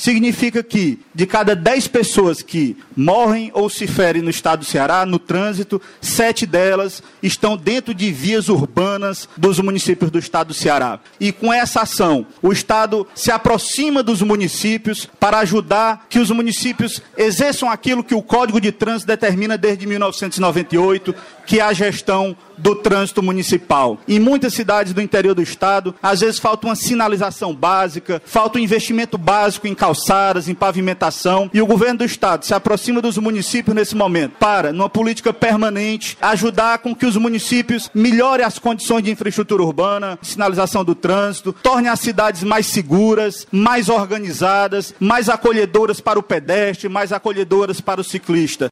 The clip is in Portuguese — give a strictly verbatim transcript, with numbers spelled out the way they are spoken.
significa que de cada dez pessoas que morrem ou se ferem no estado do Ceará, no trânsito, sete delas estão dentro de vias urbanas dos municípios do estado do Ceará. E com essa ação, o Estado se aproxima dos municípios para ajudar que os municípios exerçam aquilo que o Código de Trânsito determina desde mil novecentos e noventa e oito, que é a gestão do trânsito municipal. Em muitas cidades do interior do estado, às vezes falta uma sinalização básica, falta um investimento básico em calçadas, em pavimentação, e o governo do estado se aproxima dos municípios nesse momento para, numa política permanente, ajudar com que os municípios melhorem as condições de infraestrutura urbana, sinalização do trânsito, tornem as cidades mais seguras, mais organizadas, mais acolhedoras para o pedestre, mais acolhedoras para o ciclista.